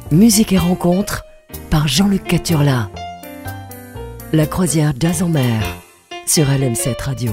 Musique et rencontres par Jean-Luc Caturla. La croisière Jazz en mer sur LM7 Radio.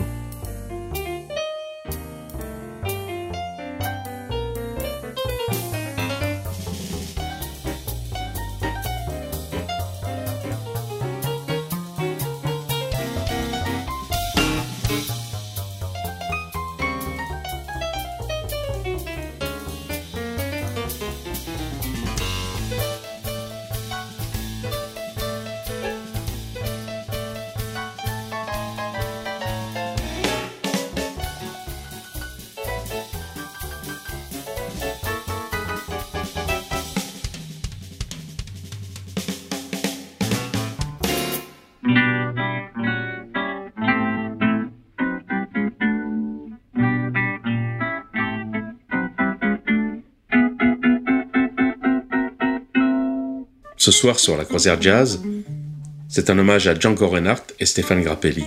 Ce soir sur la croisière jazz, c'est un hommage à Django Reinhardt et Stéphane Grappelli.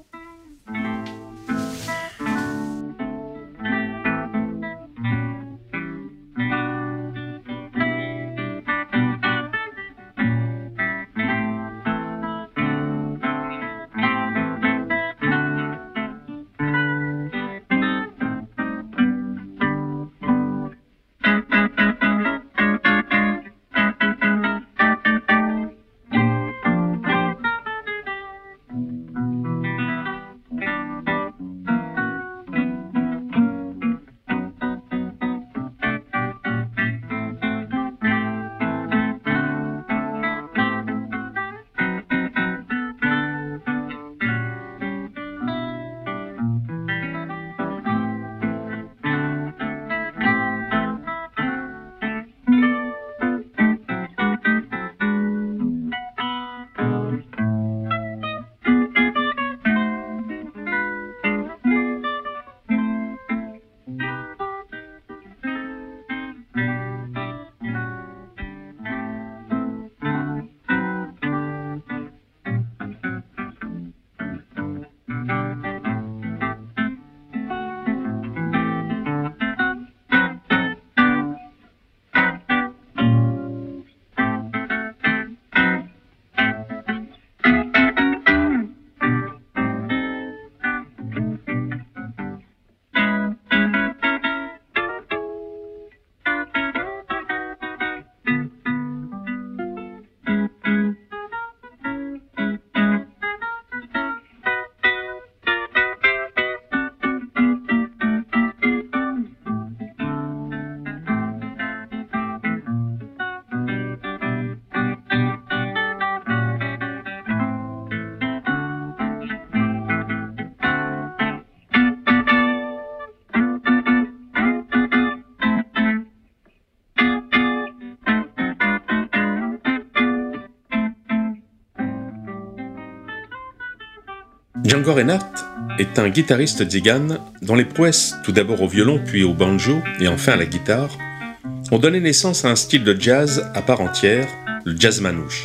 Django Reinhardt est un guitariste tzigane dont les prouesses, tout d'abord au violon puis au banjo et enfin à la guitare, ont donné naissance à un style de jazz à part entière, le jazz manouche.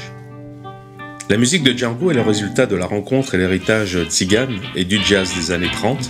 La musique de Django est le résultat de la rencontre et l'héritage tzigane et du jazz des années 30.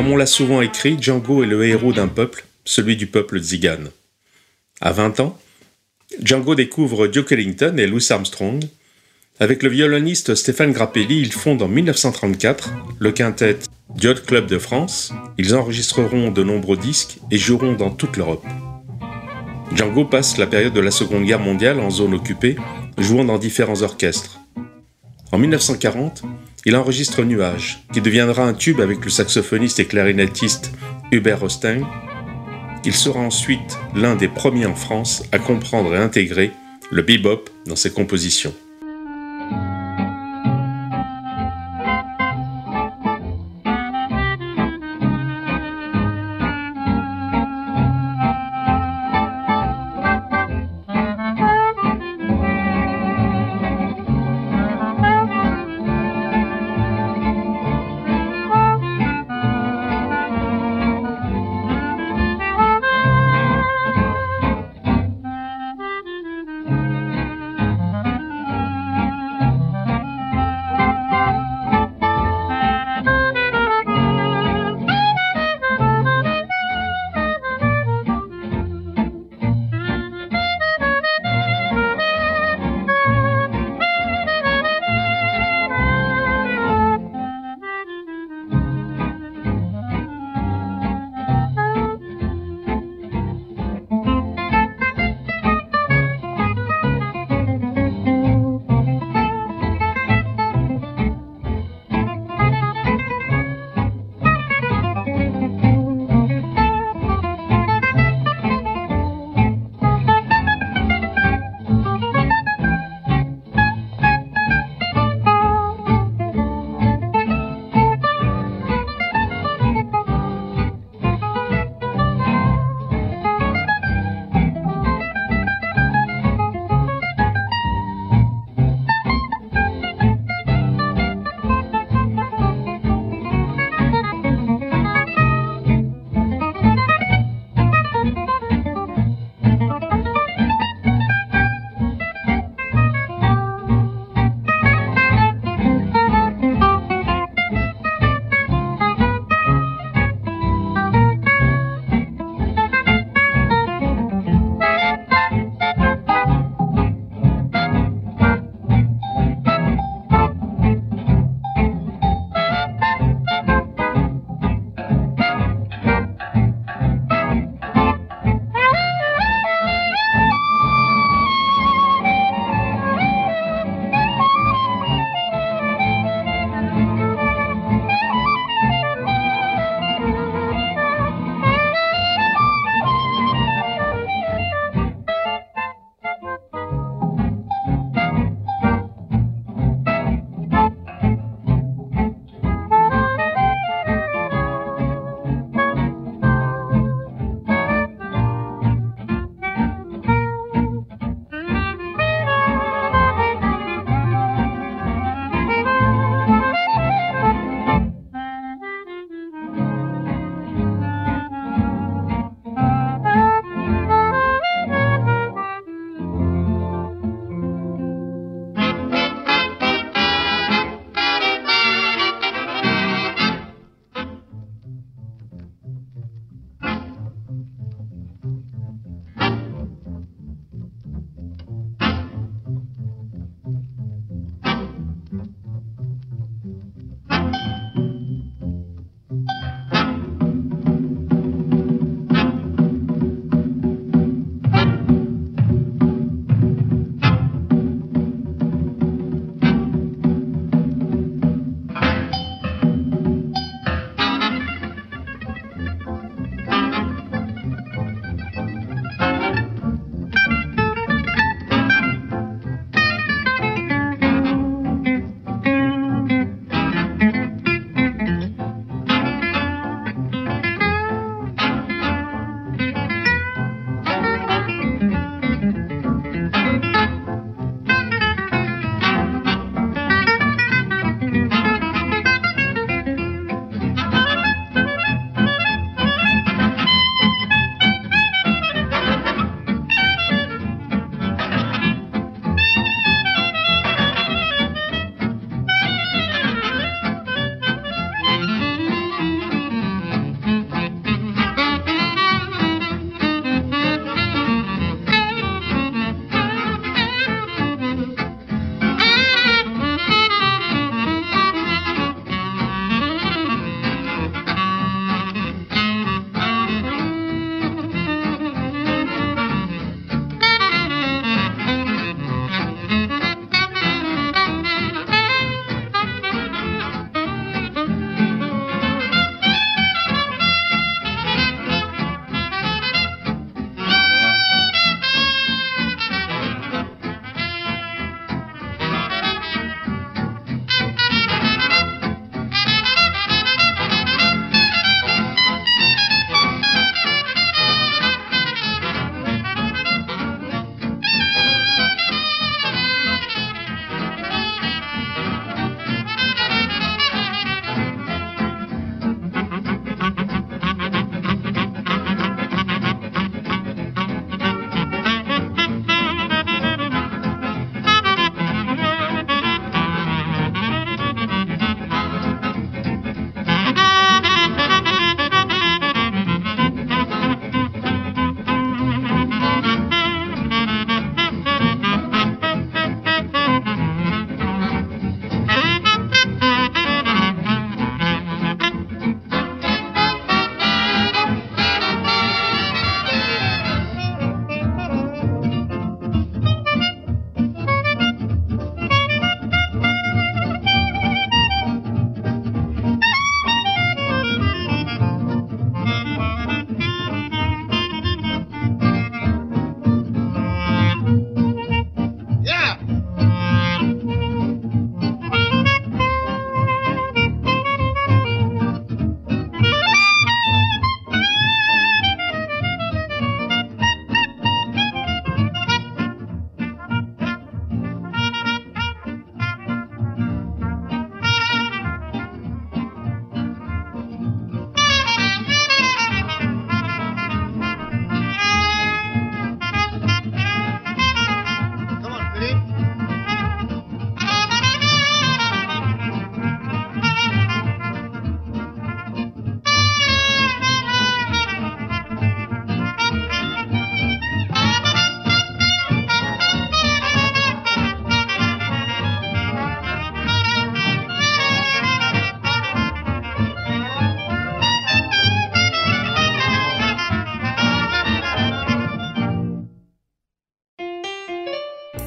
Comme on l'a souvent écrit, Django est le héros d'un peuple, celui du peuple tzigane. À 20 ans, Django découvre Duke Ellington et Louis Armstrong. Avec le violoniste Stéphane Grappelli, ils fondent en 1934 le quintet Yacht Club de France. Ils enregistreront de nombreux disques et joueront dans toute l'Europe. Django passe la période de la Seconde Guerre mondiale en zone occupée, jouant dans différents orchestres. En 1940, il enregistre Nuages, qui deviendra un tube avec le saxophoniste et clarinettiste Hubert Rostin. Il sera ensuite l'un des premiers en France à comprendre et intégrer le bebop dans ses compositions.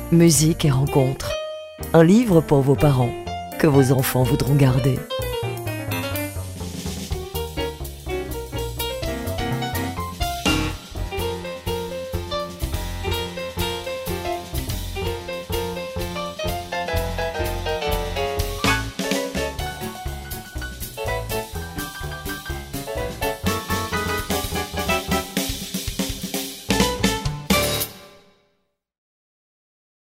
musique et rencontres. Un livre pour vos parents que vos enfants voudront garder.